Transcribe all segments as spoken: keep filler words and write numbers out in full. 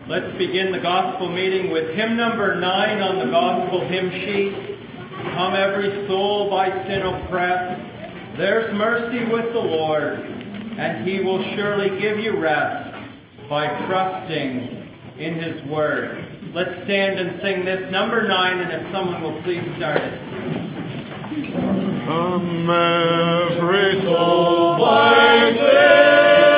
Let's begin the gospel meeting with hymn number nine on the gospel hymn sheet. Come every soul by sin oppressed, there's mercy with the Lord, and he will surely give you rest by trusting in his word. Let's stand and sing this number nine, and if someone will please start it. Come every soul by sin.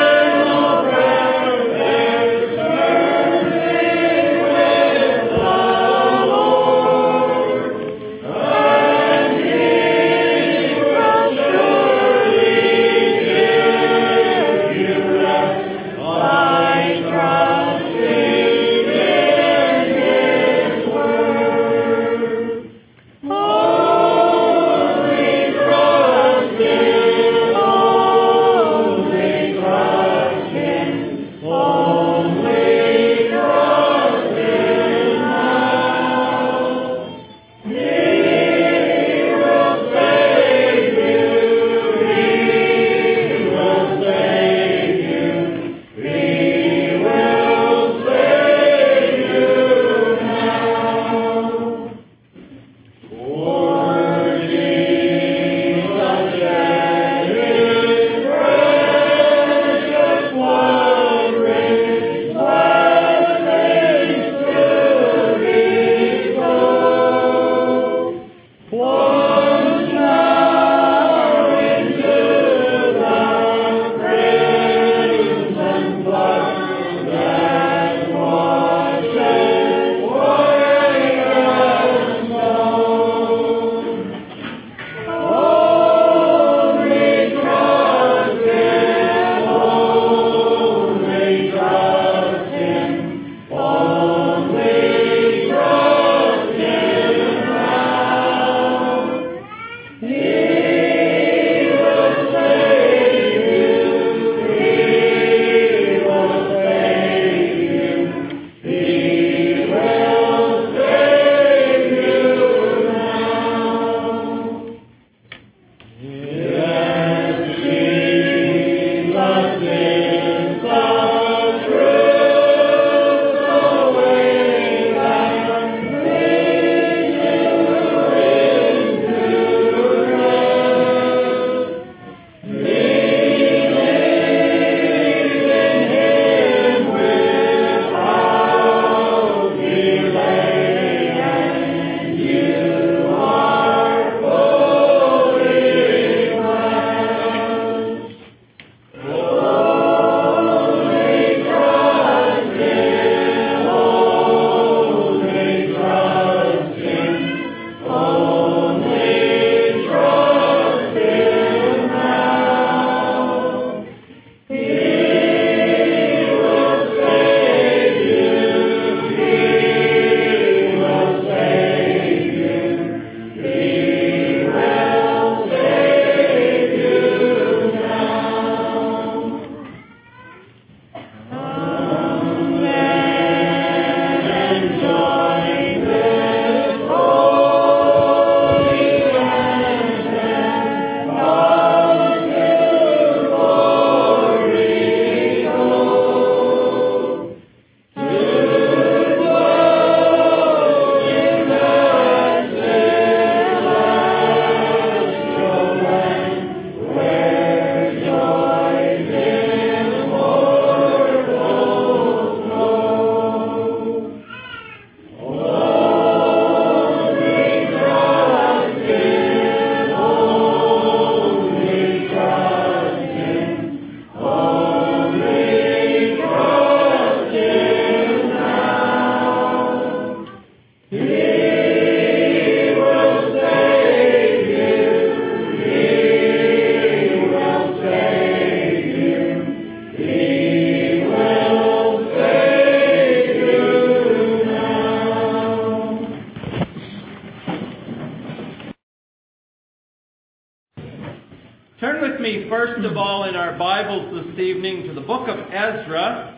Turn with me, first of all, in our Bibles this evening to the book of Ezra.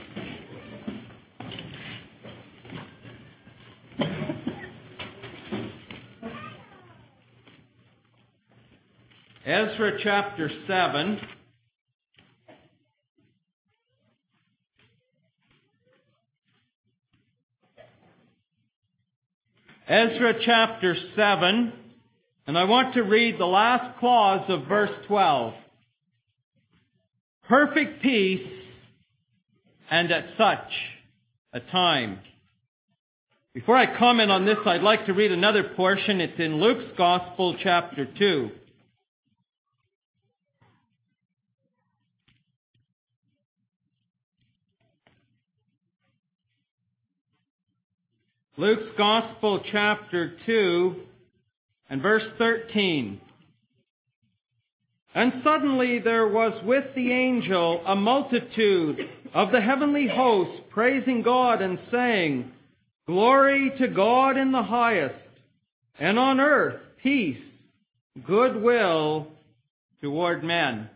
Ezra chapter seven. Ezra chapter seven, and I want to read the last clause of verse twelve. Perfect peace, and at such a time. Before I comment on this, I'd like to read another portion. It's in Luke's Gospel, chapter two. Luke's Gospel, chapter two, and verse thirteen. And suddenly there was with the angel a multitude of the heavenly host, praising God and saying, Glory to God in the highest, and on earth peace, goodwill toward men.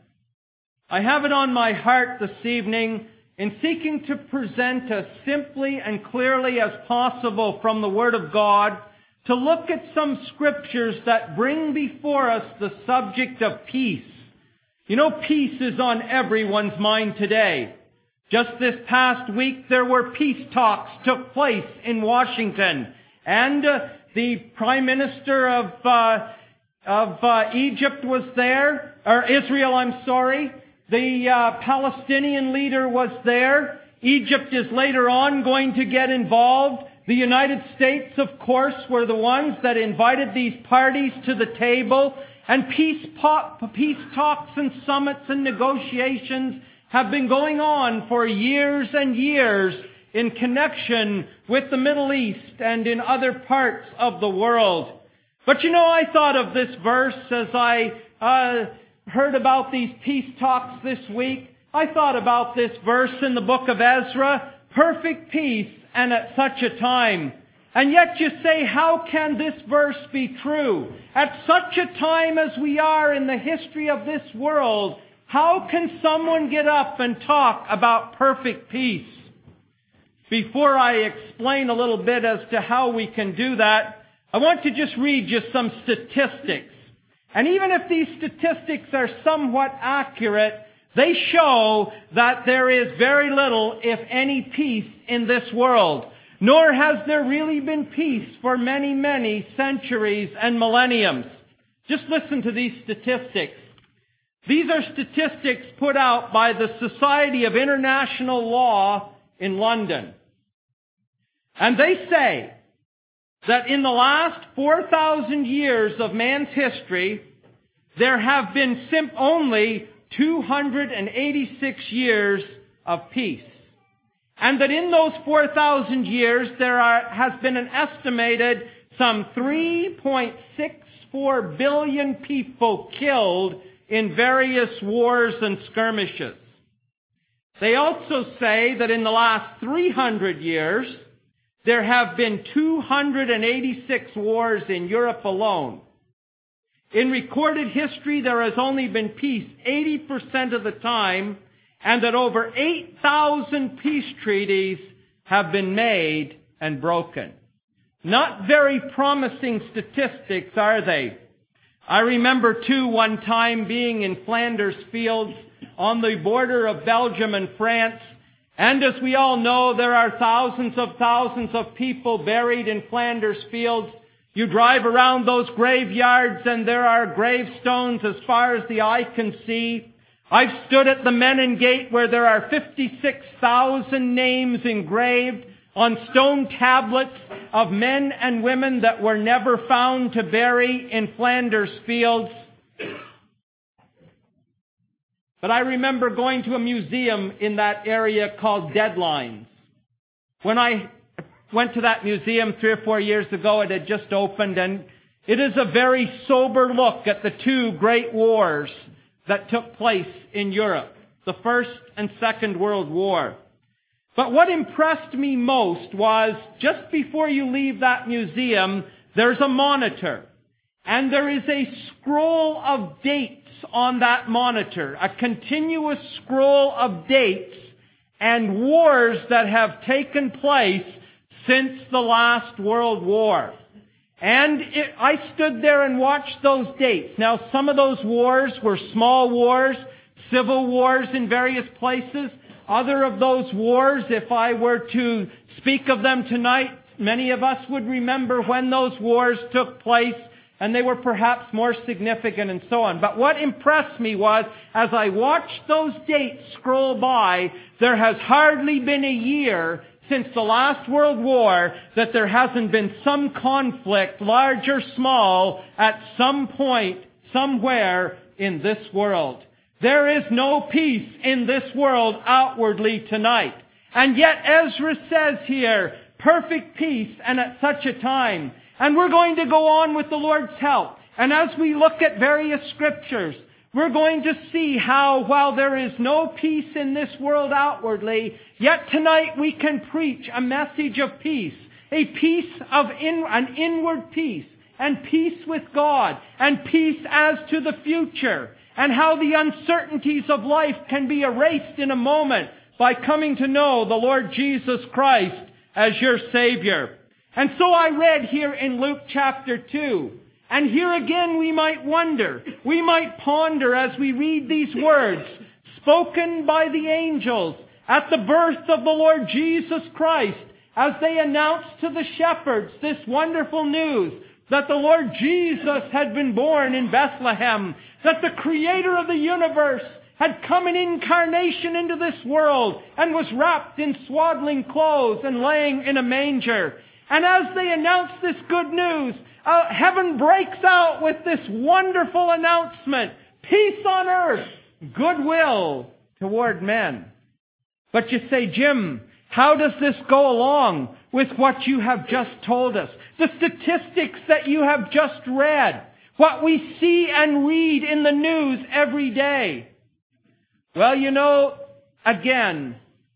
I have it on my heart this evening, in seeking to present as simply and clearly as possible from the Word of God, to look at some scriptures that bring before us the subject of peace. You know, peace is on everyone's mind today. Just this past week, there were peace talks took place in Washington, and uh, the Prime Minister of uh, of uh, Egypt was there, or Israel, I'm sorry. The uh, Palestinian leader was there. Egypt is later on going to get involved. The United States, of course, were the ones that invited these parties to the table. And peace, po- peace talks and summits and negotiations have been going on for years and years in connection with the Middle East and in other parts of the world. But you know, I thought of this verse as I uh, heard about these peace talks this week. I thought about this verse in the book of Ezra, perfect peace and at such a time. And yet you say, how can this verse be true? At such a time as we are in the history of this world, how can someone get up and talk about perfect peace? Before I explain a little bit as to how we can do that, I want to just read you some statistics. And even if these statistics are somewhat accurate, they show that there is very little, if any, peace in this world. Nor has there really been peace for many, many centuries and millenniums. Just listen to these statistics. These are statistics put out by the Society of International Law in London. And they say that in the last four thousand years of man's history, there have been sim- only two hundred eighty-six years of peace. And that in those four thousand years, there are, has been an estimated some three point six four billion people killed in various wars and skirmishes. They also say that in the last three hundred years, there have been two hundred eighty-six wars in Europe alone. In recorded history, there has only been peace eighty percent of the time, and that over eight thousand peace treaties have been made and broken. Not very promising statistics, are they? I remember, too, one time being in Flanders Fields on the border of Belgium and France. And as we all know, there are thousands of thousands of people buried in Flanders Fields. You drive around those graveyards and there are gravestones as far as the eye can see. I've stood at the Menin Gate where there are fifty-six thousand names engraved on stone tablets of men and women that were never found to bury in Flanders Fields. But I remember going to a museum in that area called Deadlines. When I went to that museum three or four years ago, it had just opened, and it is a very sober look at the two great wars that took place in Europe, the First and Second World War. But what impressed me most was, just before you leave that museum, there's a monitor. And there is a scroll of dates on that monitor, a continuous scroll of dates and wars that have taken place since the last World War. And it, I stood there and watched those dates. Now, some of those wars were small wars, civil wars in various places. Other of those wars, if I were to speak of them tonight, many of us would remember when those wars took place, and they were perhaps more significant and so on. But what impressed me was, as I watched those dates scroll by, there has hardly been a year since the last World War that there hasn't been some conflict, large or small, at some point, somewhere in this world. There is no peace in this world outwardly tonight. And yet Ezra says here, perfect peace and at such a time. And we're going to go on with the Lord's help. And as we look at various scriptures, we're going to see how, while there is no peace in this world outwardly, yet tonight we can preach a message of peace. A peace of in, an inward peace, and peace with God, and peace as to the future, and how the uncertainties of life can be erased in a moment by coming to know the Lord Jesus Christ as your Savior. And so I read here in Luke chapter two. And here again we might wonder, we might ponder as we read these words spoken by the angels at the birth of the Lord Jesus Christ, as they announced to the shepherds this wonderful news that the Lord Jesus had been born in Bethlehem, that the Creator of the universe had come in incarnation into this world and was wrapped in swaddling clothes and laying in a manger. And as they announced this good news, uh, heaven breaks out with this wonderful announcement: peace on earth, goodwill toward men. But you say, Jim, how does this go along with what you have just told us? The statistics that you have just read, what we see and read in the news every day. Well, you know, again,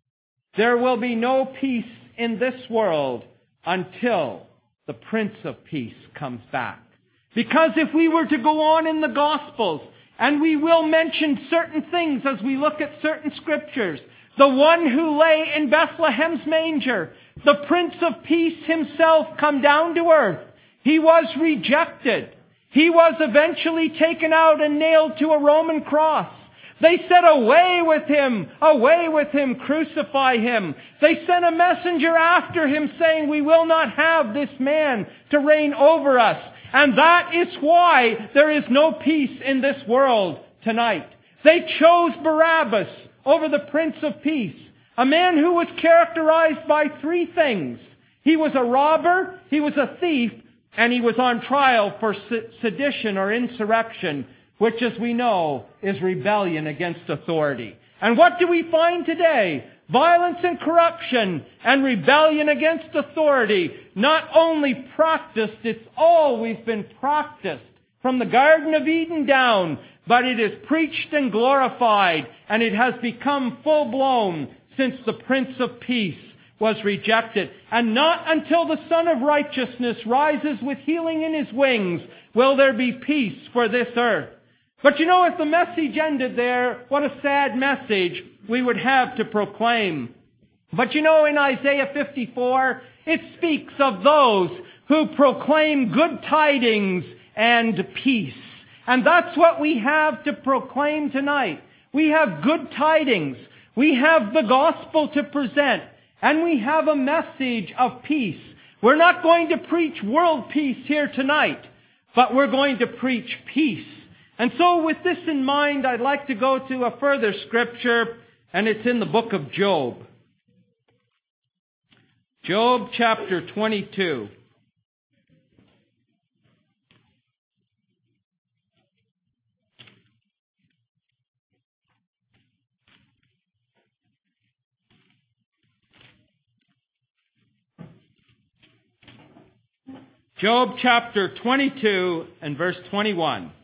there will be no peace in this world until the Prince of Peace comes back. Because if we were to go on in the Gospels, and we will mention certain things as we look at certain scriptures, the one who lay in Bethlehem's manger, the Prince of Peace himself, come down to earth. He was rejected. He was eventually taken out and nailed to a Roman cross. They said, away with him, away with him, crucify him. They sent a messenger after him saying, we will not have this man to reign over us. And that is why there is no peace in this world tonight. They chose Barabbas over the Prince of Peace, a man who was characterized by three things. He was a robber, he was a thief, and he was on trial for sedition or insurrection, which, as we know, is rebellion against authority. And what do we find today? Violence and corruption and rebellion against authority. Not only practiced, it's always been practiced from the Garden of Eden down, but it is preached and glorified, and it has become full-blown since the Prince of Peace was rejected. And not until the Son of Righteousness rises with healing in his wings will there be peace for this earth. But you know, if the message ended there, what a sad message we would have to proclaim. But you know, in Isaiah fifty-four, it speaks of those who proclaim good tidings and peace. And that's what we have to proclaim tonight. We have good tidings. We have the gospel to present. And we have a message of peace. We're not going to preach world peace here tonight, but we're going to preach peace. And so with this in mind, I'd like to go to a further scripture, and it's in the book of Job. Job chapter twenty-two. Job chapter twenty-two and verse twenty-one.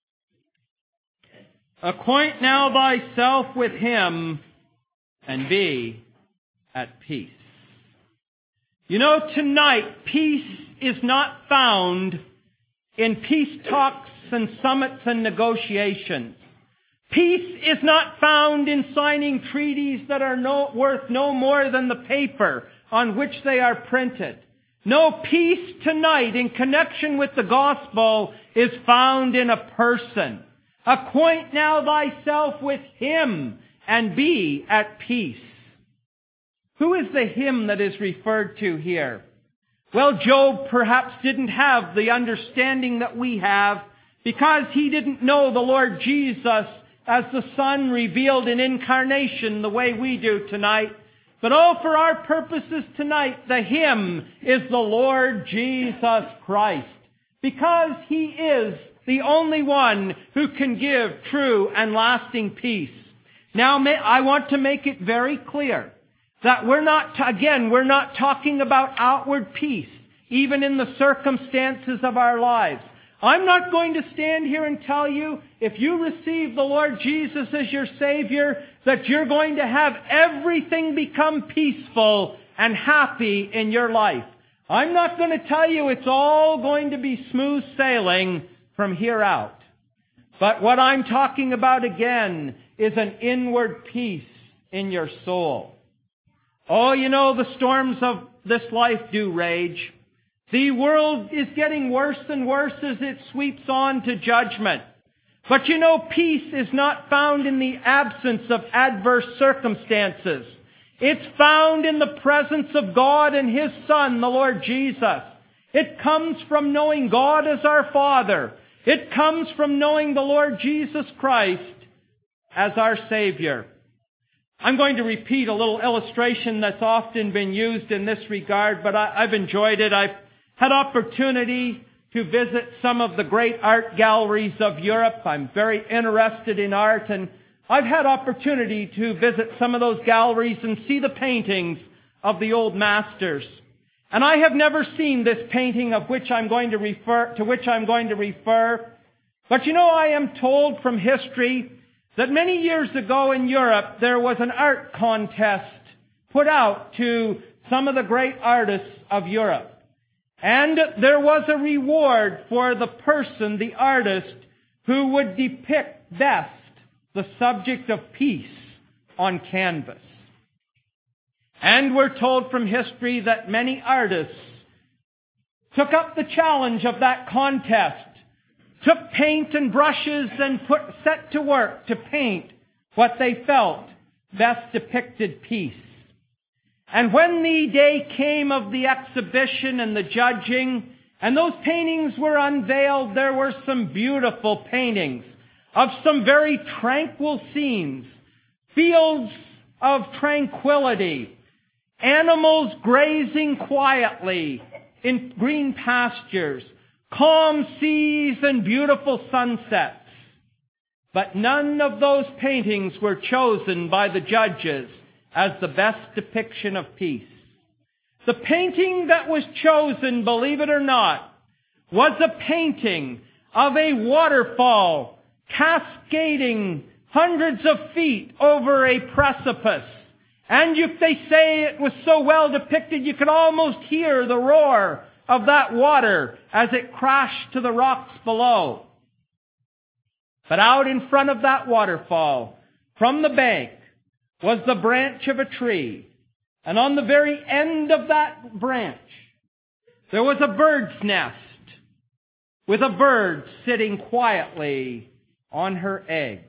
Acquaint now thyself with him, and be at peace. You know, tonight, peace is not found in peace talks and summits and negotiations. Peace is not found in signing treaties that are no, worth no more than the paper on which they are printed. No, peace tonight in connection with the gospel is found in a person. Acquaint now thyself with him, and be at peace. Who is the him that is referred to here? Well, Job perhaps didn't have the understanding that we have because he didn't know the Lord Jesus as the Son revealed in incarnation the way we do tonight. But oh, for our purposes tonight, the hymn is the Lord Jesus Christ, because He is the only one who can give true and lasting peace. Now, I want to make it very clear that we're not, again, we're not talking about outward peace, even in the circumstances of our lives. I'm not going to stand here and tell you, if you receive the Lord Jesus as your Savior, that you're going to have everything become peaceful and happy in your life. I'm not going to tell you it's all going to be smooth sailing from here out. But what I'm talking about again is an inward peace in your soul. Oh, you know, the storms of this life do rage. The world is getting worse and worse as it sweeps on to judgment. But you know, peace is not found in the absence of adverse circumstances. It's found in the presence of God and His Son, the Lord Jesus. It comes from knowing God as our Father. It comes from knowing the Lord Jesus Christ as our Savior. I'm going to repeat a little illustration that's often been used in this regard, but I, I've enjoyed it. I've had opportunity to visit some of the great art galleries of Europe. I'm very interested in art, and I've had opportunity to visit some of those galleries and see the paintings of the old masters. And I have never seen this painting of which I'm going to refer, to which I'm going to refer. But you know, I am told from history that many years ago in Europe there was an art contest put out to some of the great artists of Europe. And there was a reward for the person, the artist, who would depict best the subject of peace on canvas. And we're told from history that many artists took up the challenge of that contest, took paint and brushes and put, set to work to paint what they felt best depicted peace. And when the day came of the exhibition and the judging, and those paintings were unveiled, there were some beautiful paintings of some very tranquil scenes, fields of tranquility, animals grazing quietly in green pastures, calm seas and beautiful sunsets. But none of those paintings were chosen by the judges as the best depiction of peace. The painting that was chosen, believe it or not, was a painting of a waterfall cascading hundreds of feet over a precipice. And if they say it was so well depicted, you could almost hear the roar of that water as it crashed to the rocks below. But out in front of that waterfall, from the bank, was the branch of a tree. And on the very end of that branch, there was a bird's nest with a bird sitting quietly on her eggs.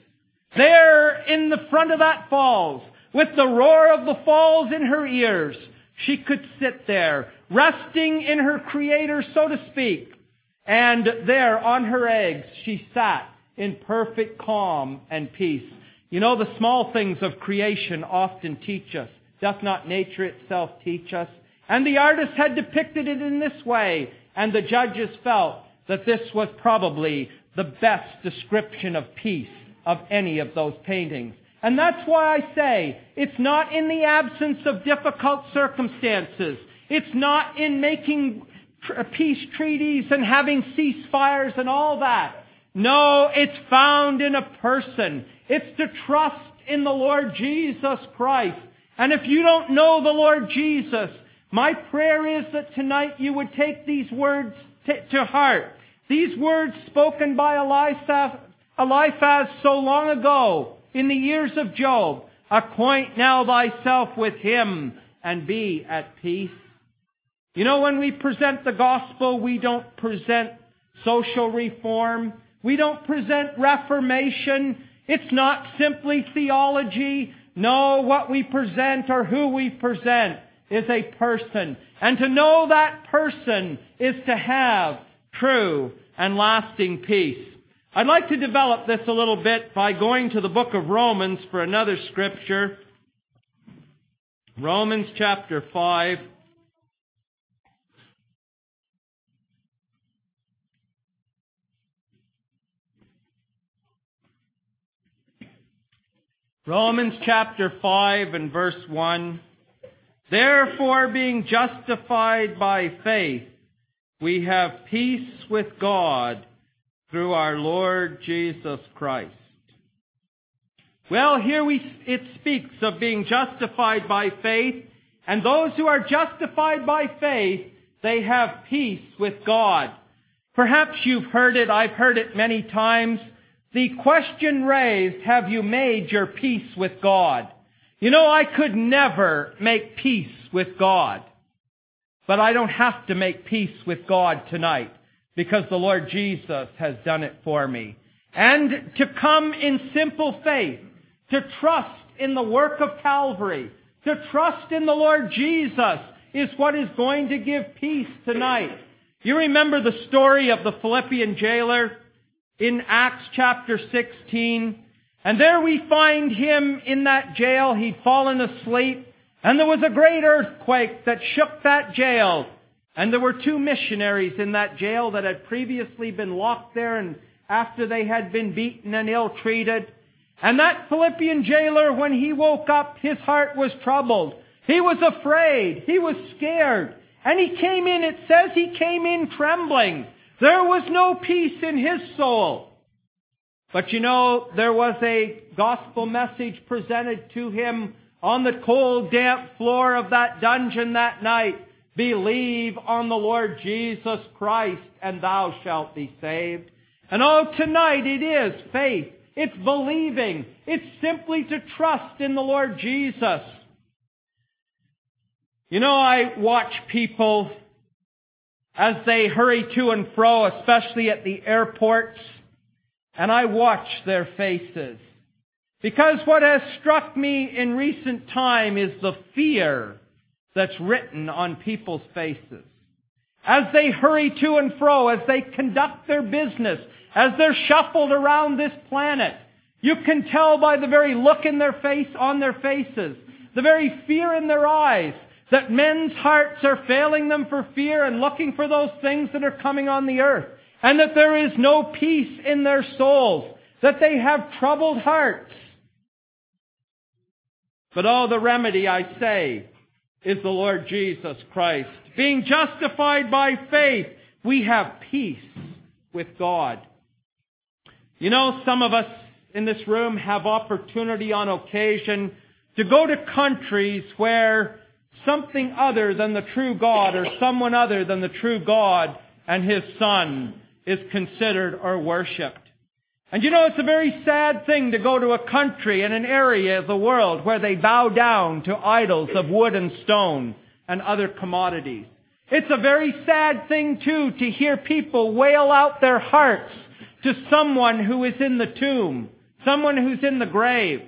There in the front of that falls, with the roar of the falls in her ears, she could sit there, resting in her Creator, so to speak. And there on her eggs, she sat in perfect calm and peace. You know, the small things of creation often teach us. Doth not nature itself teach us? And the artist had depicted it in this way, and the judges felt that this was probably the best description of peace of any of those paintings. And that's why I say, it's not in the absence of difficult circumstances. It's not in making tr- peace treaties and having ceasefires and all that. No, it's found in a person. It's to trust in the Lord Jesus Christ. And if you don't know the Lord Jesus, my prayer is that tonight you would take these words t- to heart. These words spoken by Eliphaz, Eliphaz so long ago in the ears of Job. Acquaint now thyself with Him and be at peace. You know, when we present the gospel, we don't present social reform. We don't present reformation. It's not simply theology. No, what we present or who we present is a person. And to know that person is to have true and lasting peace. I'd like to develop this a little bit by going to the book of Romans for another scripture. Romans chapter five. Romans chapter five and verse one. Therefore, being justified by faith, we have peace with God through our Lord Jesus Christ. Well, here we, it speaks of being justified by faith, and those who are justified by faith, they have peace with God. Perhaps you've heard it, I've heard it many times. The question raised, have you made your peace with God? You know, I could never make peace with God. But I don't have to make peace with God tonight, because the Lord Jesus has done it for me. And to come in simple faith, to trust in the work of Calvary, to trust in the Lord Jesus is what is going to give peace tonight. You remember the story of the Philippian jailer in Acts chapter sixteen. And there we find him in that jail. He'd fallen asleep. And there was a great earthquake that shook that jail. And there were two missionaries in that jail that had previously been locked there, and after they had been beaten and ill-treated. And that Philippian jailer, when he woke up, his heart was troubled. He was afraid. He was scared. And he came in, it says he came in trembling. There was no peace in his soul. But you know, there was a gospel message presented to him on the cold, damp floor of that dungeon that night. Believe on the Lord Jesus Christ, and thou shalt be saved. And oh, tonight it is faith. It's believing. It's simply to trust in the Lord Jesus. You know, I watch people as they hurry to and fro, especially at the airports, and I watch their faces. Because what has struck me in recent time is the fear that's written on people's faces. As they hurry to and fro, as they conduct their business, as they're shuffled around this planet, you can tell by the very look in their face, on their faces, the very fear in their eyes, that men's hearts are failing them for fear and looking for those things that are coming on the earth, and that there is no peace in their souls, that they have troubled hearts. But oh, the remedy, I say, is the Lord Jesus Christ. Being justified by faith, we have peace with God. You know, some of us in this room have opportunity on occasion to go to countries where something other than the true God, or someone other than the true God and His Son, is considered or worshipped. And you know, it's a very sad thing to go to a country and an area of the world where they bow down to idols of wood and stone and other commodities. It's a very sad thing, too, to hear people wail out their hearts to someone who is in the tomb, someone who's in the grave.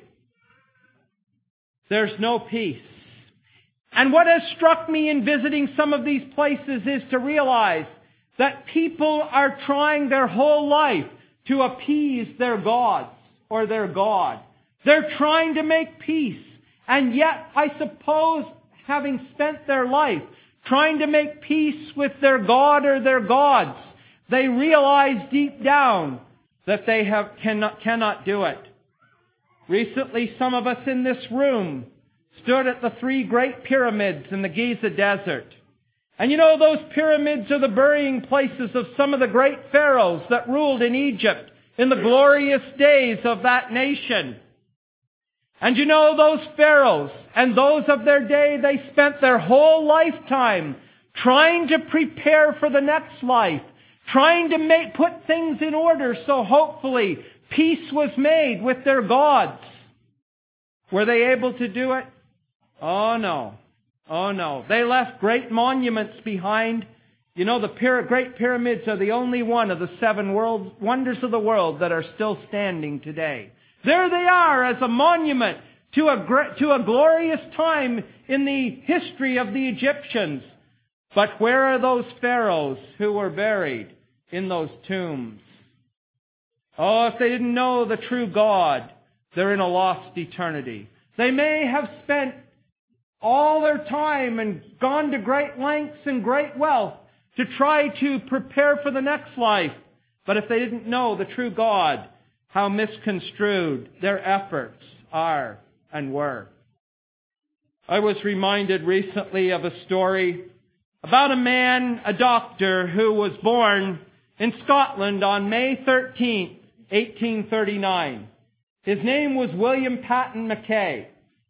There's no peace. And what has struck me in visiting some of these places is to realize that people are trying their whole life to appease their gods or their God. They're trying to make peace. And yet, I suppose, having spent their life trying to make peace with their God or their gods, they realize deep down that they have cannot, cannot do it. Recently, some of us in this room stood at the three great pyramids in the Giza Desert. And you know, those pyramids are the burying places of some of the great pharaohs that ruled in Egypt in the glorious days of that nation. And you know, those pharaohs and those of their day, they spent their whole lifetime trying to prepare for the next life, trying to make, put things in order so hopefully peace was made with their gods. Were they able to do it? Oh no. Oh no. They left great monuments behind. You know, the pyra- Great Pyramids are the only one of the seven world, wonders of the world that are still standing today. There they are as a monument, to a, gr- to a glorious time in the history of the Egyptians. But where are those pharaohs who were buried in those tombs? Oh, if they didn't know the true God, they're in a lost eternity. They may have spent all their time and gone to great lengths and great wealth to try to prepare for the next life. But if they didn't know the true God, how misconstrued their efforts are and were. I was reminded recently of a story about a man, a doctor, who was born in Scotland on May thirteenth, eighteen thirty-nine. His name was William Patton Mackay.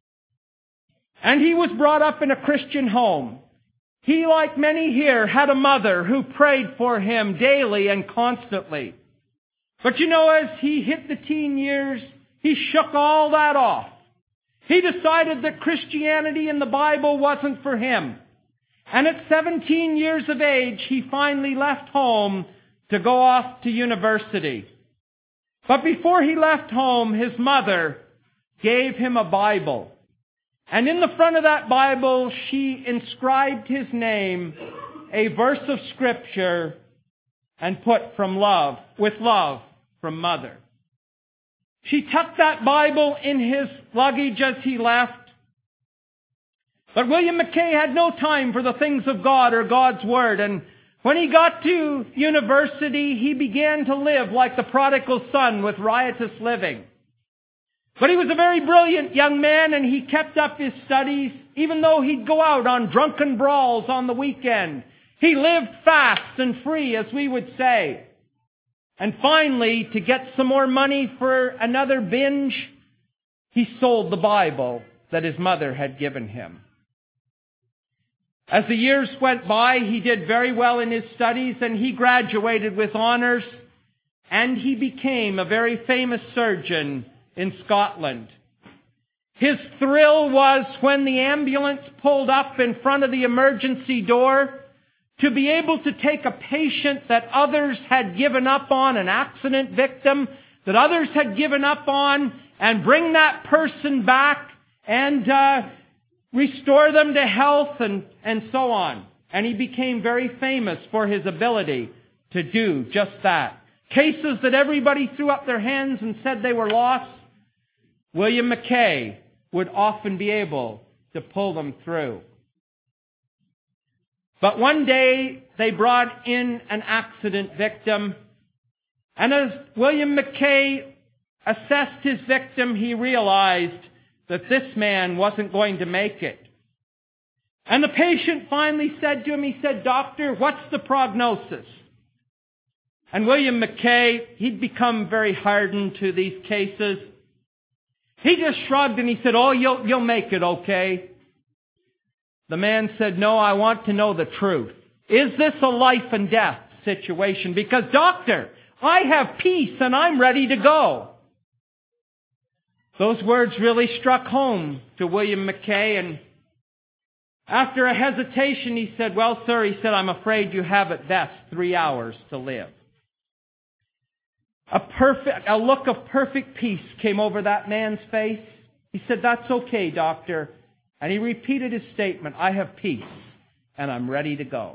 And he was brought up in a Christian home. He, like many here, had a mother who prayed for him daily and constantly. But you know, as he hit the teen years, he shook all that off. He decided that Christianity and the Bible wasn't for him. And at seventeen years of age, he finally left home to go off to university. But before he left home, his mother gave him a Bible. And in the front of that Bible, she inscribed his name, a verse of Scripture, and put from love, with love from Mother. She tucked that Bible in his luggage as he left. But William Mackay had no time for the things of God or God's Word. And when he got to university, he began to live like the prodigal son with riotous living. But he was a very brilliant young man, and he kept up his studies, even though he'd go out on drunken brawls on the weekend. He lived fast and free, as we would say. And finally, to get some more money for another binge, he sold the Bible that his mother had given him. As the years went by, he did very well in his studies, and he graduated with honors, and he became a very famous surgeon in Scotland. His thrill was when the ambulance pulled up in front of the emergency door to be able to take a patient that others had given up on, an accident victim that others had given up on, and bring that person back and uh, restore them to health and, and so on. And he became very famous for his ability to do just that. Cases that everybody threw up their hands and said they were lost, William Mackay would often be able to pull them through. But one day they brought in an accident victim, and as William Mackay assessed his victim, he realized that this man wasn't going to make it. And the patient finally said to him, he said, "Doctor, what's the prognosis?" And William Mackay, he'd become very hardened to these cases. He just shrugged and he said, "Oh, you'll, you'll make it, okay?" The man said, "No, I want to know the truth. Is this a life and death situation? Because, doctor, I have peace and I'm ready to go." Those words really struck home to William Mackay, and after a hesitation he said, "Well, sir," he said, "I'm afraid you have at best three hours to live." A perfect, a look of perfect peace came over that man's face. He said, "That's okay, doctor." And he repeated his statement, "I have peace and I'm ready to go."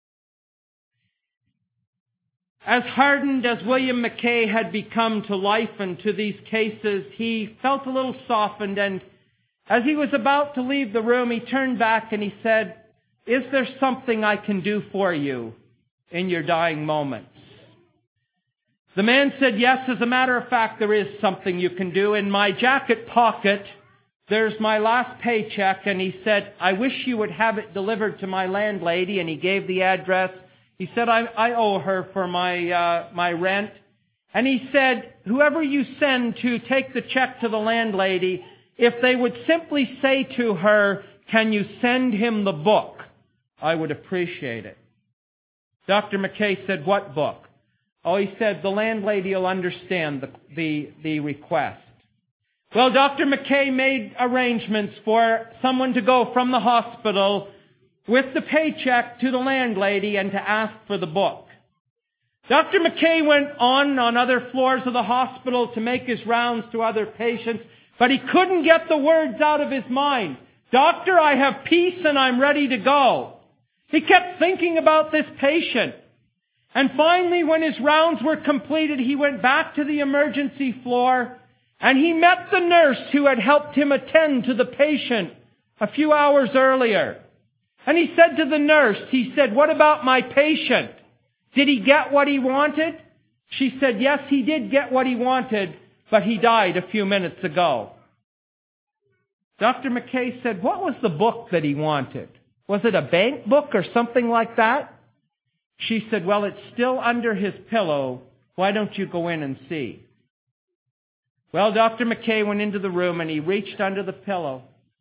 As hardened as William Mackay had become to life and to these cases, he felt a little softened, and as he was about to leave the room, he turned back and he said, "Is there something I can do for you in your dying moments?" The man said, "Yes, as a matter of fact, there is something you can do. In my jacket pocket, there's my last paycheck." And he said, "I wish you would have it delivered to my landlady." And he gave the address. He said, I, I owe her for my uh, my rent. And he said, "Whoever you send to take the check to the landlady, if they would simply say to her, 'Can you send him the book?' I would appreciate it." Doctor Mackay said, "What book?" Oh, he said, "The landlady will understand the, the, the request." Well, Doctor Mackay made arrangements for someone to go from the hospital with the paycheck to the landlady and to ask for the book. Doctor Mackay went on on other floors of the hospital to make his rounds to other patients. But he couldn't get the words out of his mind. Doctor, I have peace and I'm ready to go. He kept thinking about this patient. And finally, when his rounds were completed, he went back to the emergency floor and he met the nurse who had helped him attend to the patient a few hours earlier. And he said to the nurse, he said, "What about my patient? Did he get what he wanted?" She said, "Yes, he did get what he wanted, but he died a few minutes ago." Doctor McKay said, "What was the book that he wanted? Was it a bank book or something like that?" She said, "Well, it's still under his pillow. Why don't you go in and see?" Well, Doctor McKay went into the room and he reached under the pillow.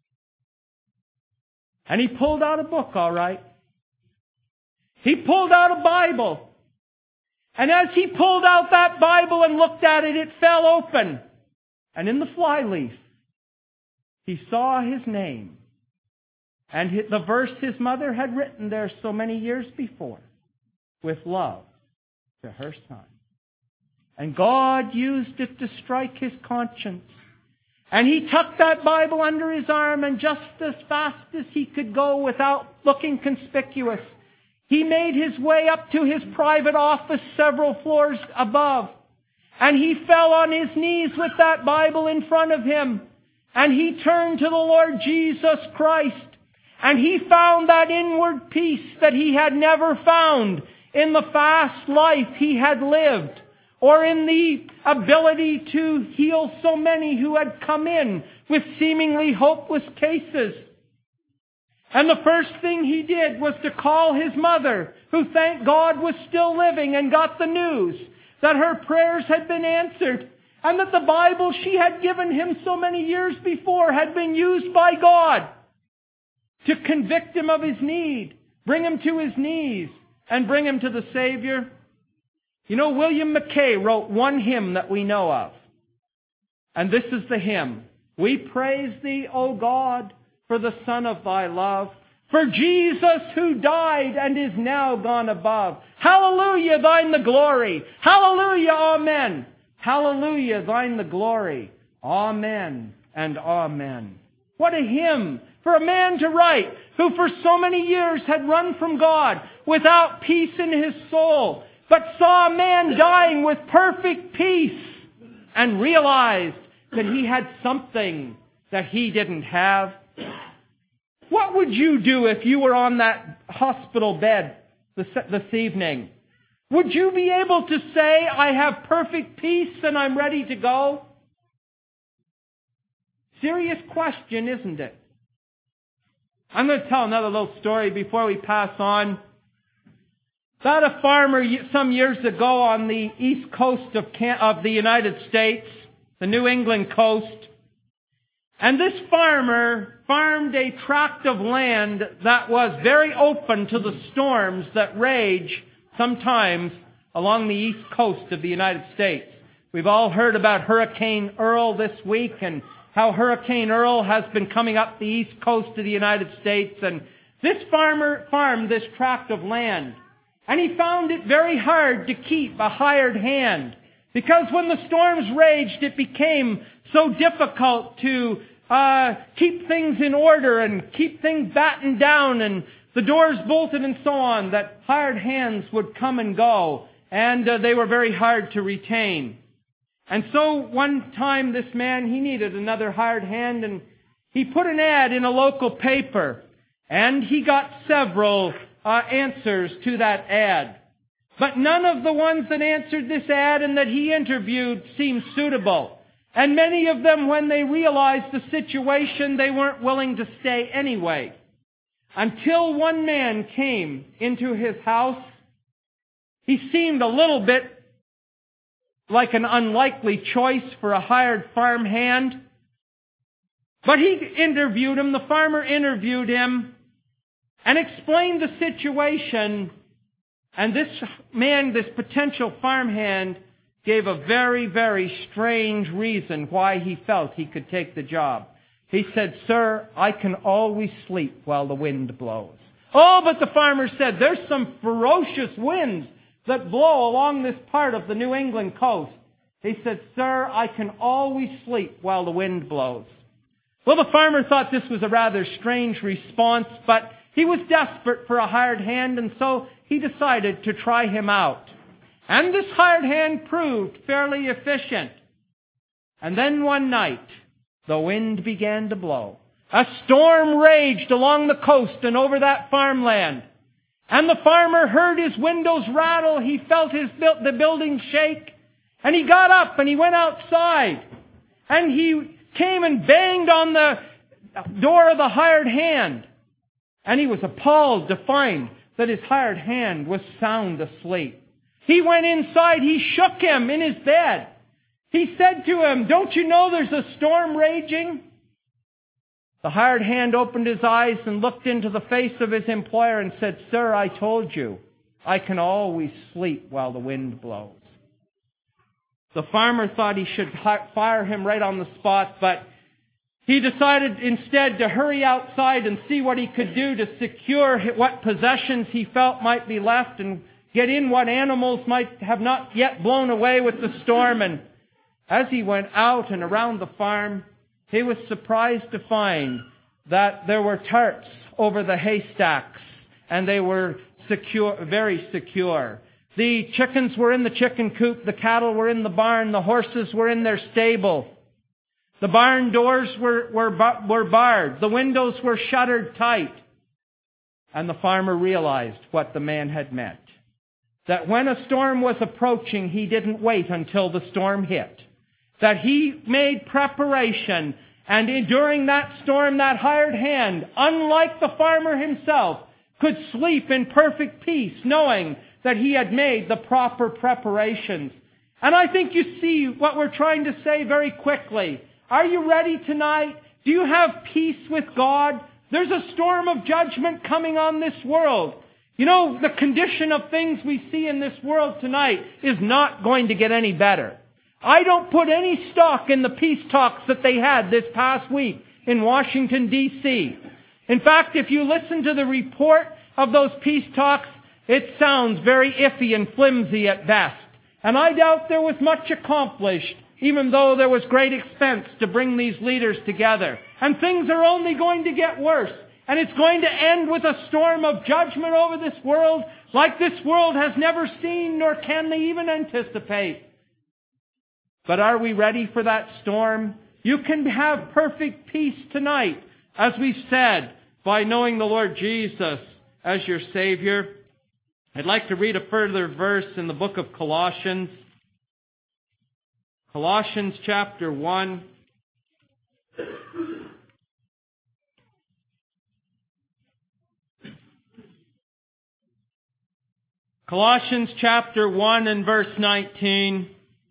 And he pulled out a book, all right. He pulled out a Bible. And as he pulled out that Bible and looked at it, it fell open. And in the flyleaf, he saw his name. And the verse his mother had written there so many years before. With love to her son. And God used it to strike his conscience. And he tucked that Bible under his arm, and just as fast as he could go without looking conspicuous, he made his way up to his private office several floors above. And he fell on his knees with that Bible in front of him. And he turned to the Lord Jesus Christ. And he found that inward peace that he had never found in the fast life he had lived, or in the ability to heal so many who had come in with seemingly hopeless cases. And the first thing he did was to call his mother, who, thank God, was still living, and got the news that her prayers had been answered, and that the Bible she had given him so many years before had been used by God to convict him of his need, bring him to his knees, and bring him to the Savior. You know, William McKay wrote one hymn that we know of. And this is the hymn. "We praise Thee, O God, for the Son of Thy love, for Jesus who died and is now gone above. Hallelujah, Thine the glory. Hallelujah, amen. Hallelujah, Thine the glory. Amen and amen." What a hymn for a man to write who for so many years had run from God without peace in his soul, but saw a man dying with perfect peace and realized that he had something that he didn't have. What would you do if you were on that hospital bed this, this evening? Would you be able to say, "I have perfect peace and I'm ready to go"? Serious question, isn't it? I'm going to tell another little story before we pass on. About a farmer some years ago on the east coast of, Can- of the United States, the New England coast. And this farmer farmed a tract of land that was very open to the storms that rage sometimes along the east coast of the United States. We've all heard about Hurricane Earl this week, and how Hurricane Earl has been coming up the east coast of the United States. And this farmer farmed this tract of land. And he found it very hard to keep a hired hand, because when the storms raged, it became so difficult to uh, keep things in order and keep things battened down and the doors bolted and so on, that hired hands would come and go, and uh, they were very hard to retain. And so one time this man, he needed another hired hand, and he put an ad in a local paper, and he got several uh, answers to that ad. But none of the ones that answered this ad and that he interviewed seemed suitable. And many of them, when they realized the situation, they weren't willing to stay anyway. Until one man came into his house. He seemed a little bit like an unlikely choice for a hired farm hand. But he interviewed him, the farmer interviewed him, and explained the situation. And this man, this potential farmhand, gave a very, very strange reason why he felt he could take the job. He said, "Sir, I can always sleep while the wind blows." Oh, but the farmer said, "There's some ferocious winds that blow along this part of the New England coast." He said, "Sir, I can always sleep while the wind blows." Well, the farmer thought this was a rather strange response, but he was desperate for a hired hand, and so he decided to try him out. And this hired hand proved fairly efficient. And then one night, the wind began to blow. A storm raged along the coast and over that farmland. And the farmer heard his windows rattle. He felt his the building shake. And he got up and he went outside. And he came and banged on the door of the hired hand. And he was appalled to find that his hired hand was sound asleep. He went inside. He shook him in his bed. He said to him, "Don't you know there's a storm raging?" The hired hand opened his eyes and looked into the face of his employer and said, "Sir, I told you, I can always sleep while the wind blows." The farmer thought he should fire him right on the spot, but he decided instead to hurry outside and see what he could do to secure what possessions he felt might be left and get in what animals might have not yet blown away with the storm. And as he went out and around the farm, he was surprised to find that there were tarps over the haystacks, and they were secure, very secure. The chickens were in the chicken coop, the cattle were in the barn, the horses were in their stable. The barn doors were, were, were barred, the windows were shuttered tight. And the farmer realized what the man had meant. That when a storm was approaching, he didn't wait until the storm hit. That he made preparation, and in, during that storm, that hired hand, unlike the farmer himself, could sleep in perfect peace, knowing that he had made the proper preparations. And I think you see what we're trying to say very quickly. Are you ready tonight? Do you have peace with God? There's a storm of judgment coming on this world. You know, the condition of things we see in this world tonight is not going to get any better. I don't put any stock in the peace talks that they had this past week in Washington, D C In fact, if you listen to the report of those peace talks, it sounds very iffy and flimsy at best. And I doubt there was much accomplished, even though there was great expense to bring these leaders together. And things are only going to get worse. And it's going to end with a storm of judgment over this world like this world has never seen, nor can they even anticipate. But are we ready for that storm? You can have perfect peace tonight, as we've said, by knowing the Lord Jesus as your Savior. I'd like to read a further verse in the book of Colossians. Colossians chapter one. Colossians chapter one and verse nineteen.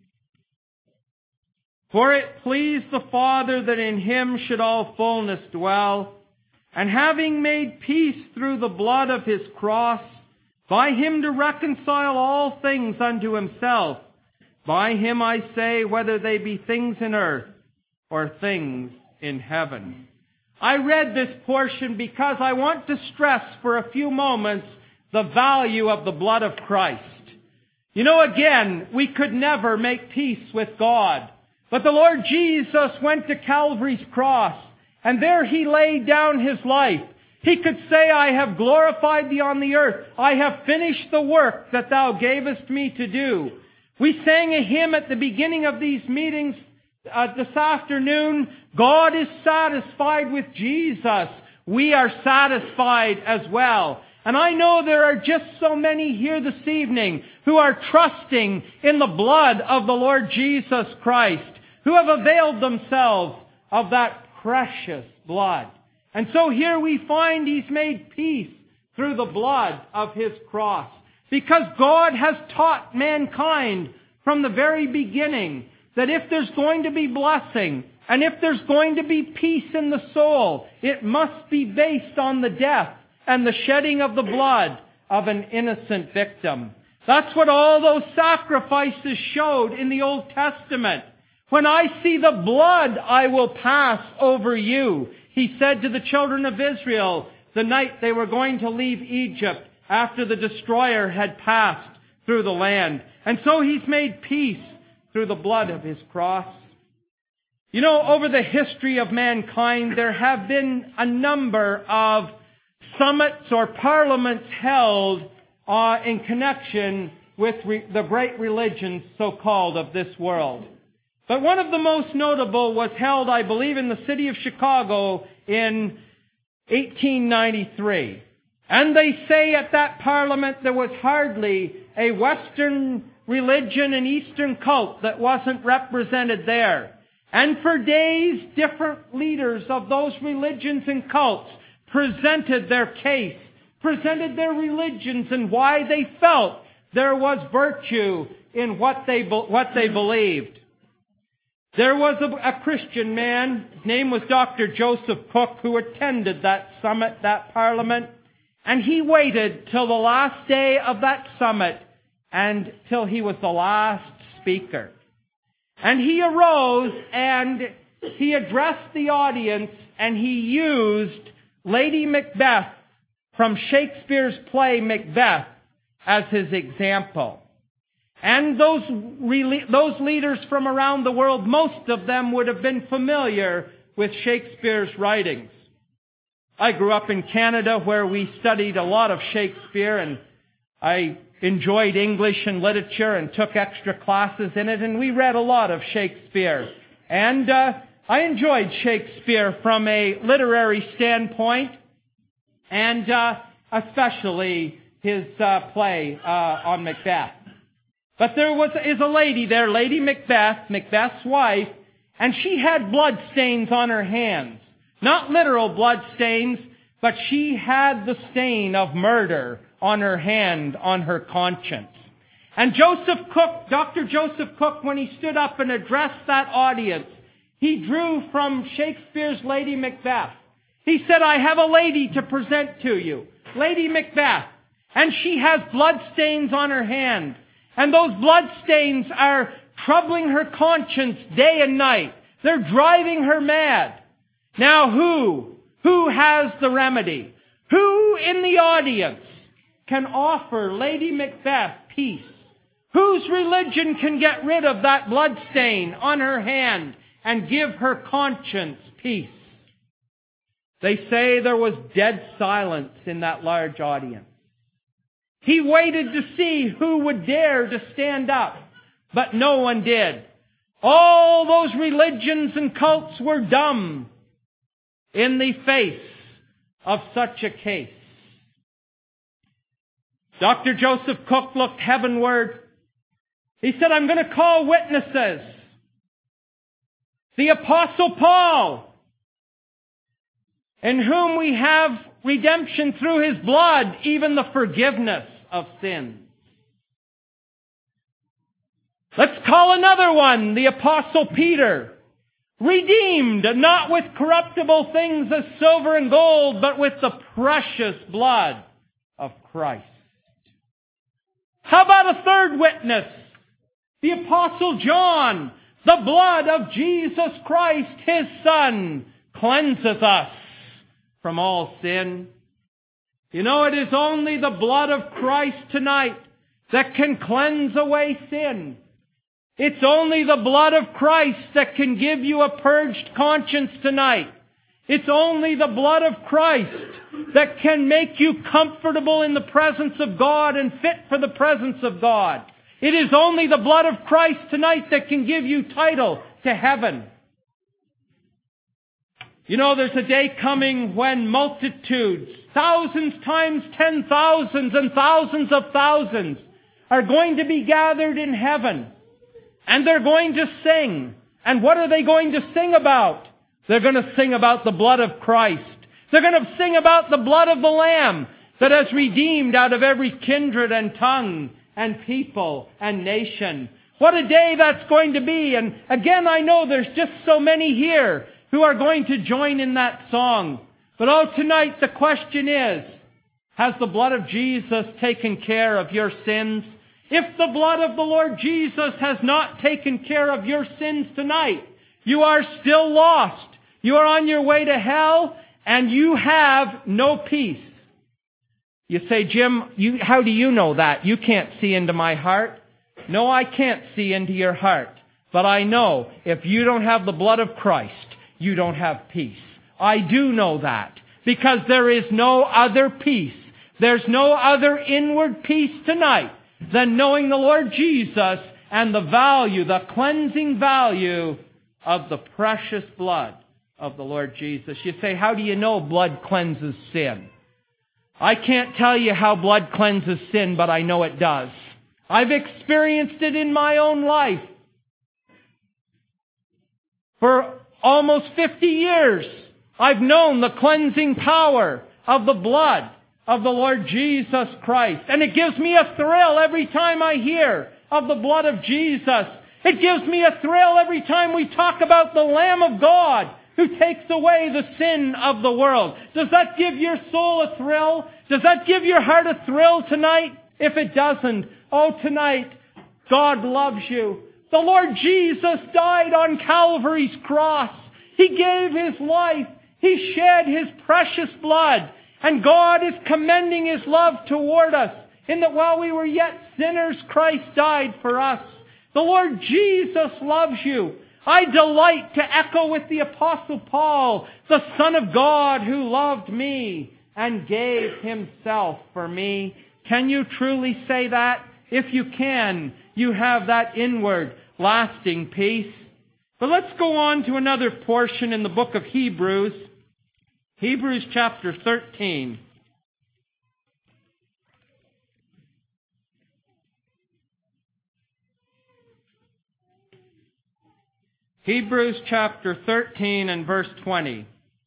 For it pleased the Father that in Him should all fullness dwell, and having made peace through the blood of His cross, by Him to reconcile all things unto Himself. By Him I say, whether they be things in earth or things in heaven. I read this portion because I want to stress for a few moments the value of the blood of Christ. You know, again, we could never make peace with God. But the Lord Jesus went to Calvary's cross, and there He laid down His life. He could say, I have glorified Thee on the earth. I have finished the work that Thou gavest me to do. We sang a hymn at the beginning of these meetings uh, this afternoon. God is satisfied with Jesus. We are satisfied as well. And I know there are just so many here this evening who are trusting in the blood of the Lord Jesus Christ, who have availed themselves of that precious blood. And so here we find He's made peace through the blood of His cross. Because God has taught mankind from the very beginning that if there's going to be blessing and if there's going to be peace in the soul, it must be based on the death and the shedding of the blood of an innocent victim. That's what all those sacrifices showed in the Old Testament. When I see the blood, I will pass over you, He said to the children of Israel the night they were going to leave Egypt after the destroyer had passed through the land. And so He's made peace through the blood of His cross. You know, over the history of mankind, there have been a number of summits or parliaments held uh, in connection with re- the great religions, so-called, of this world. But one of the most notable was held, I believe, in the city of Chicago in eighteen ninety-three. And they say at that parliament there was hardly a Western religion and Eastern cult that wasn't represented there. And for days, different leaders of those religions and cults presented their case, presented their religions and why they felt there was virtue in what they, what they believed. There was a, a Christian man, his name was Doctor Joseph Cook, who attended that summit, that parliament, and he waited till the last day of that summit and till he was the last speaker. And he arose and he addressed the audience and he used Lady Macbeth from Shakespeare's play Macbeth as his example. And those, those leaders from around the world, most of them would have been familiar with Shakespeare's writings. I grew up in Canada where we studied a lot of Shakespeare, and I enjoyed English and literature and took extra classes in it, and we read a lot of Shakespeare. And uh, I enjoyed Shakespeare from a literary standpoint, and uh, especially his uh, play uh, on Macbeth. But there was is a lady there, Lady Macbeth, Macbeth's wife, and she had blood stains on her hands. Not literal blood stains, but she had the stain of murder on her hand, on her conscience. And Joseph Cook, Doctor Joseph Cook, when he stood up and addressed that audience, he drew from Shakespeare's Lady Macbeth. He said, I have a lady to present to you, Lady Macbeth, and she has blood stains on her hand. And those blood stains are troubling her conscience day and night. They're driving her mad. Now who, who has the remedy? Who in the audience can offer Lady Macbeth peace? Whose religion can get rid of that blood stain on her hand and give her conscience peace? They say there was dead silence in that large audience. He waited to see who would dare to stand up, but no one did. All those religions and cults were dumb in the face of such a case. Doctor Joseph Cook looked heavenward. He said, I'm going to call witnesses. The Apostle Paul, in whom we have redemption through his blood, even the forgiveness of sins. Let's call another one, the Apostle Peter, redeemed not with corruptible things as silver and gold, but with the precious blood of Christ. How about a third witness? The Apostle John. The blood of Jesus Christ, His Son, cleanseth us from all sin. You know, it is only the blood of Christ tonight that can cleanse away sin. It's only the blood of Christ that can give you a purged conscience tonight. It's only the blood of Christ that can make you comfortable in the presence of God and fit for the presence of God. It is only the blood of Christ tonight that can give you title to heaven. You know, there's a day coming when multitudes, thousands times ten thousands and thousands of thousands, are going to be gathered in heaven. And they're going to sing. And what are they going to sing about? They're going to sing about the blood of Christ. They're going to sing about the blood of the Lamb that has redeemed out of every kindred and tongue and people and nation. What a day that's going to be. And again, I know there's just so many here who are going to join in that song. But oh, tonight the question is, has the blood of Jesus taken care of your sins? If the blood of the Lord Jesus has not taken care of your sins tonight, you are still lost. You are on your way to hell, and you have no peace. You say, Jim, you, how do you know that? You can't see into my heart. No, I can't see into your heart. But I know if you don't have the blood of Christ, you don't have peace. I do know that. Because there is no other peace. There's no other inward peace tonight than knowing the Lord Jesus and the value, the cleansing value of the precious blood of the Lord Jesus. You say, how do you know blood cleanses sin? I can't tell you how blood cleanses sin, but I know it does. I've experienced it in my own life. For almost fifty years, I've known the cleansing power of the blood of the Lord Jesus Christ. And it gives me a thrill every time I hear of the blood of Jesus. It gives me a thrill every time we talk about the Lamb of God who takes away the sin of the world. Does that give your soul a thrill? Does that give your heart a thrill tonight? If it doesn't, oh, tonight, God loves you. The Lord Jesus died on Calvary's cross. He gave His life. He shed His precious blood. And God is commending His love toward us, in that while we were yet sinners, Christ died for us. The Lord Jesus loves you. I delight to echo with the Apostle Paul, the Son of God who loved me and gave Himself for me. Can you truly say that? If you can, you have that inward, lasting peace. But let's go on to another portion in the book of Hebrews. Hebrews chapter thirteen. Hebrews chapter thirteen and verse twenty.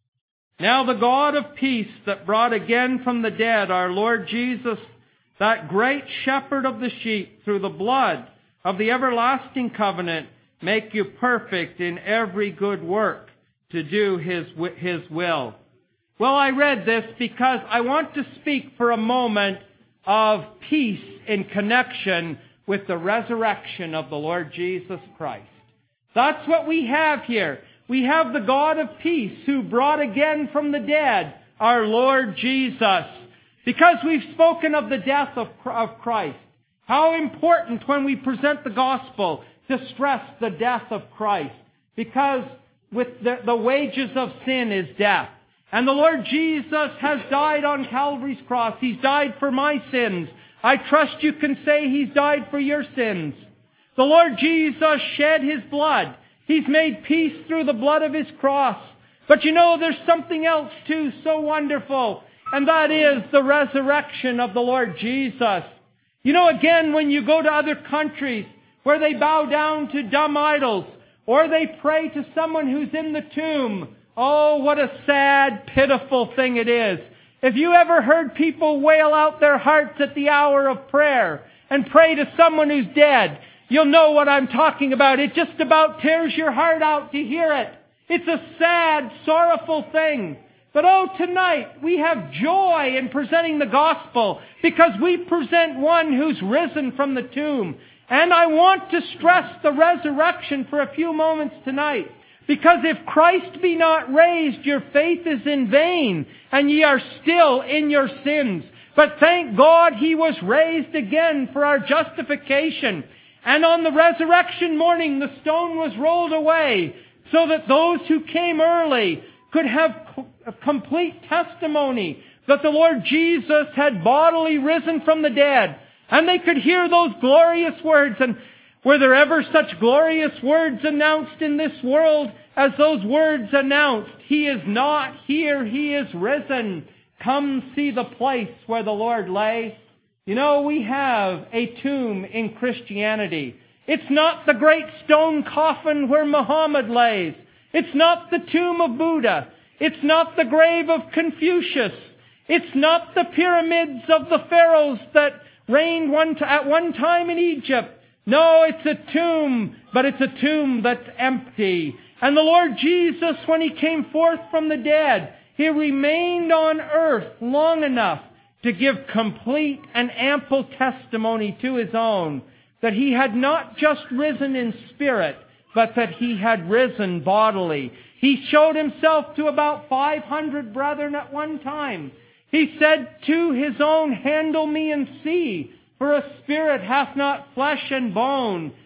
Now the God of peace that brought again from the dead our Lord Jesus, that great shepherd of the sheep, through the blood of the everlasting covenant, make you perfect in every good work to do His, His will. Well, I read this because I want to speak for a moment of peace in connection with the resurrection of the Lord Jesus Christ. That's what we have here. We have the God of peace who brought again from the dead our Lord Jesus. Because we've spoken of the death of Christ, how important when we present the gospel to stress the death of Christ. Because with the, the wages of sin is death. And the Lord Jesus has died on Calvary's cross. He's died for my sins. I trust you can say He's died for your sins. The Lord Jesus shed His blood. He's made peace through the blood of His cross. But you know, there's something else too so wonderful. And that is the resurrection of the Lord Jesus. You know, again, when you go to other countries where they bow down to dumb idols, or they pray to someone who's in the tomb, oh, what a sad, pitiful thing it is. If you ever heard people wail out their hearts at the hour of prayer and pray to someone who's dead, you'll know what I'm talking about. It just about tears your heart out to hear it. It's a sad, sorrowful thing. But oh, tonight we have joy in presenting the gospel because we present one who's risen from the tomb. And I want to stress the resurrection for a few moments tonight. Because if Christ be not raised, your faith is in vain, and ye are still in your sins. But thank God He was raised again for our justification. And on the resurrection morning, the stone was rolled away, so that those who came early could have a complete testimony that the Lord Jesus had bodily risen from the dead. And they could hear those glorious words. And were there ever such glorious words announced in this world as those words announced? He is not here, He is risen. Come see the place where the Lord lay. You know, we have a tomb in Christianity. It's not the great stone coffin where Muhammad lays. It's not the tomb of Buddha. It's not the grave of Confucius. It's not the pyramids of the pharaohs that reigned one t- at one time in Egypt. No, it's a tomb, but it's a tomb that's empty. And the Lord Jesus, when He came forth from the dead, He remained on earth long enough to give complete and ample testimony to His own that He had not just risen in spirit, but that He had risen bodily. He showed Himself to about five hundred brethren at one time. He said to His own, handle me and see, for a spirit hath not flesh and bone,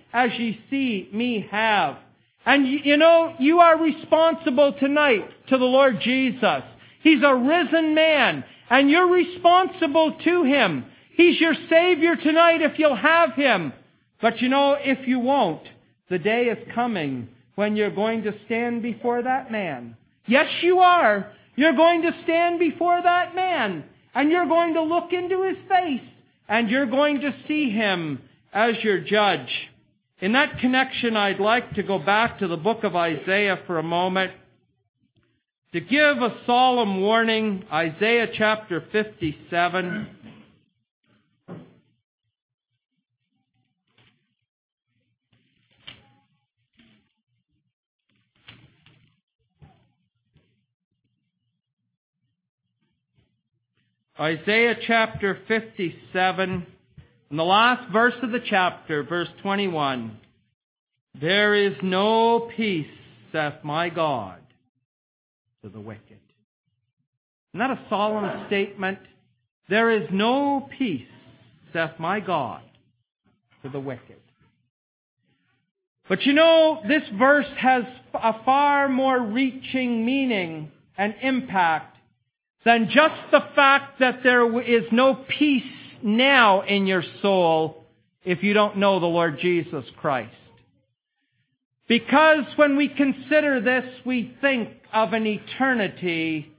as ye see me have. And you know, you are responsible tonight to the Lord Jesus. He's a risen man, and you're responsible to Him. He's your Savior tonight if you'll have Him. But you know, if you won't, the day is coming when you're going to stand before that man. Yes, you are. You're going to stand before that man, and you're going to look into his face, and you're going to see him as your judge. In that connection, I'd like to go back to the book of Isaiah for a moment to give a solemn warning. Isaiah chapter fifty-seven. Isaiah chapter fifty-seven, and the last verse of the chapter, verse twenty-one. There is no peace, saith my God, to the wicked. Isn't that a solemn statement? There is no peace, saith my God, to the wicked. But you know, this verse has a far more reaching meaning and impact than just the fact that there is no peace now in your soul if you don't know the Lord Jesus Christ. Because when we consider this, we think of an eternity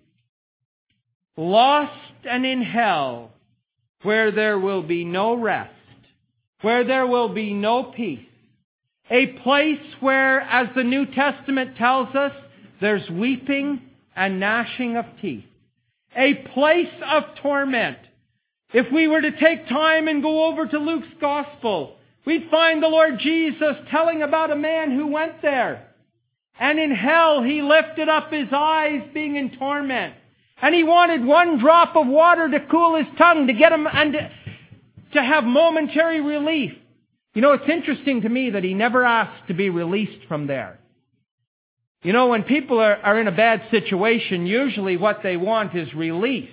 lost and in hell, where there will be no rest, where there will be no peace. A place where, as the New Testament tells us, there's weeping and gnashing of teeth. A place of torment. If we were to take time and go over to Luke's Gospel, we'd find the Lord Jesus telling about a man who went there. And in hell he lifted up his eyes being in torment. And he wanted one drop of water to cool his tongue, to get him and to, to have momentary relief. You know, it's interesting to me that he never asked to be released from there. You know, when people are, are in a bad situation, usually what they want is release.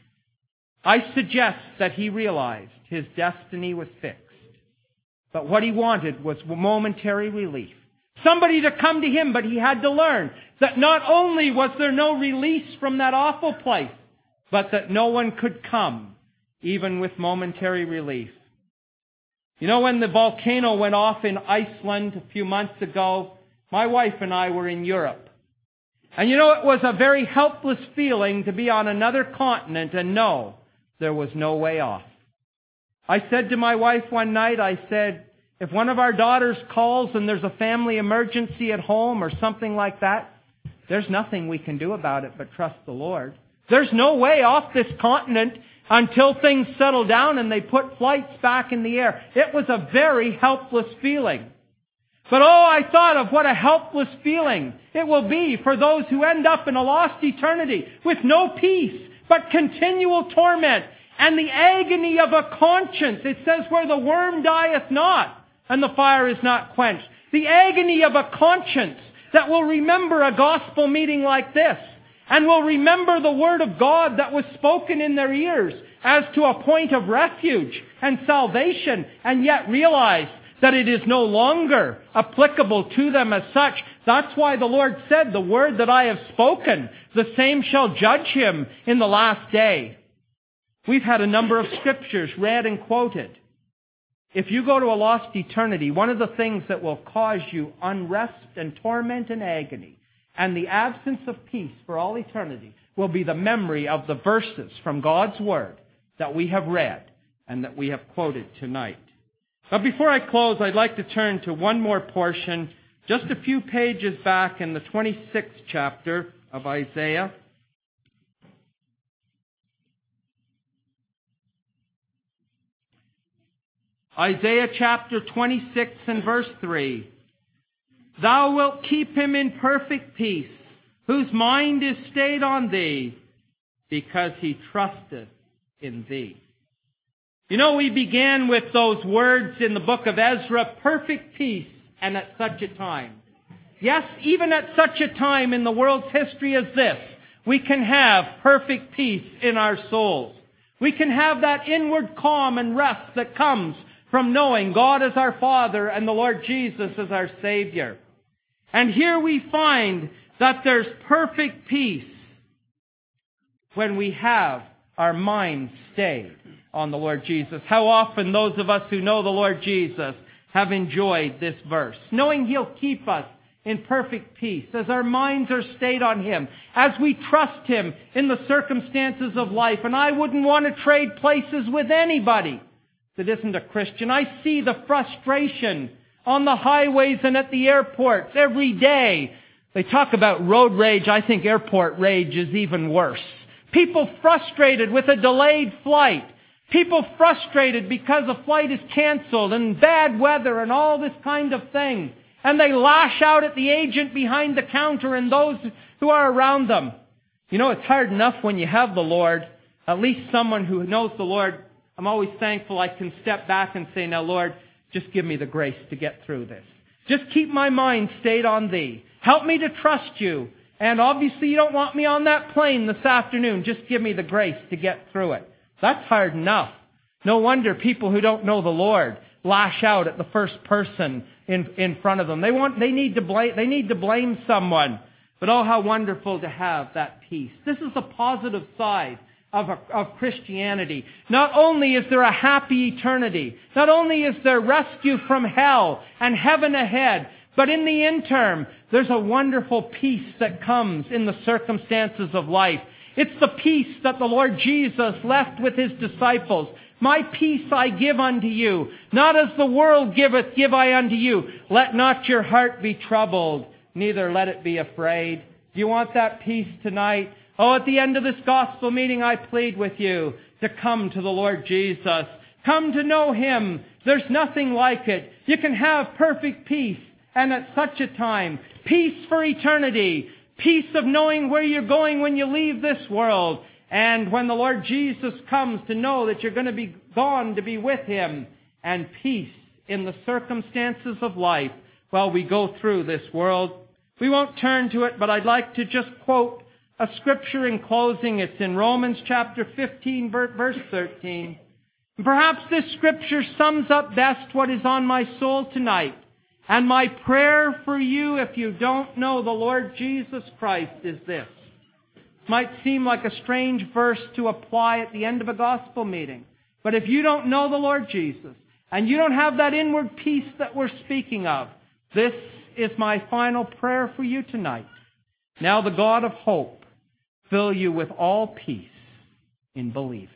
I suggest that he realized his destiny was fixed. But what he wanted was momentary relief. Somebody to come to him, but he had to learn that not only was there no release from that awful place, but that no one could come, even with momentary relief. You know, when the volcano went off in Iceland a few months ago, my wife and I were in Europe. And you know, it was a very helpless feeling to be on another continent and know there was no way off. I said to my wife one night, I said, if one of our daughters calls and there's a family emergency at home or something like that, there's nothing we can do about it but trust the Lord. There's no way off this continent until things settle down and they put flights back in the air. It was a very helpless feeling. But oh, I thought of what a helpless feeling it will be for those who end up in a lost eternity with no peace, but continual torment and the agony of a conscience. It says where the worm dieth not and the fire is not quenched. The agony of a conscience that will remember a gospel meeting like this and will remember the word of God that was spoken in their ears as to a point of refuge and salvation, and yet realize that it is no longer applicable to them as such. That's why the Lord said, the word that I have spoken, the same shall judge him in the last day. We've had a number of scriptures read and quoted. If you go to a lost eternity, one of the things that will cause you unrest and torment and agony and the absence of peace for all eternity will be the memory of the verses from God's Word that we have read and that we have quoted tonight. But before I close, I'd like to turn to one more portion, just a few pages back in the twenty-sixth chapter of Isaiah. Isaiah chapter twenty-six and verse three. Thou wilt keep him in perfect peace, whose mind is stayed on thee, because he trusteth in thee. You know, we began with those words in the book of Ezra, perfect peace, and at such a time. Yes, even at such a time in the world's history as this, we can have perfect peace in our souls. We can have that inward calm and rest that comes from knowing God as our Father and the Lord Jesus as our Savior. And here we find that there's perfect peace when we have our minds stayed on the Lord Jesus. How often those of us who know the Lord Jesus have enjoyed this verse, knowing He'll keep us in perfect peace as our minds are stayed on Him, as we trust Him in the circumstances of life. And I wouldn't want to trade places with anybody that isn't a Christian. I see the frustration on the highways and at the airports every day. They talk about road rage. I think airport rage is even worse. People frustrated with a delayed flight. People frustrated because a flight is canceled and bad weather and all this kind of thing. And they lash out at the agent behind the counter and those who are around them. You know, it's hard enough when you have the Lord, at least someone who knows the Lord. I'm always thankful I can step back and say, now Lord, just give me the grace to get through this. Just keep my mind stayed on Thee. Help me to trust You. And obviously you don't want me on that plane this afternoon. Just give me the grace to get through it. That's hard enough. No wonder people who don't know the Lord lash out at the first person in, in front of them. They want, they need to blame, they need to blame someone. But oh, how wonderful to have that peace. This is the positive side of, a, of Christianity. Not only is there a happy eternity, not only is there rescue from hell and heaven ahead, but in the interim, there's a wonderful peace that comes in the circumstances of life. It's the peace that the Lord Jesus left with His disciples. My peace I give unto you. Not as the world giveth, give I unto you. Let not your heart be troubled, neither let it be afraid. Do you want that peace tonight? Oh, at the end of this gospel meeting, I plead with you to come to the Lord Jesus. Come to know Him. There's nothing like it. You can have perfect peace. And at such a time, peace for eternity, peace of knowing where you're going when you leave this world, and when the Lord Jesus comes, to know that you're going to be gone to be with Him, and peace in the circumstances of life while we go through this world. We won't turn to it, but I'd like to just quote a scripture in closing. It's in Romans chapter fifteen, verse thirteen. Perhaps this scripture sums up best what is on my soul tonight. And my prayer for you, if you don't know the Lord Jesus Christ, is this. It might seem like a strange verse to apply at the end of a gospel meeting. But if you don't know the Lord Jesus, and you don't have that inward peace that we're speaking of, this is my final prayer for you tonight. Now the God of hope fill you with all peace in believing.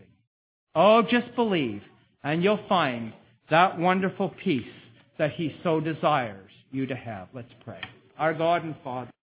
Oh, just believe, and you'll find that wonderful peace that He so desires you to have. Let's pray. Our God and Father,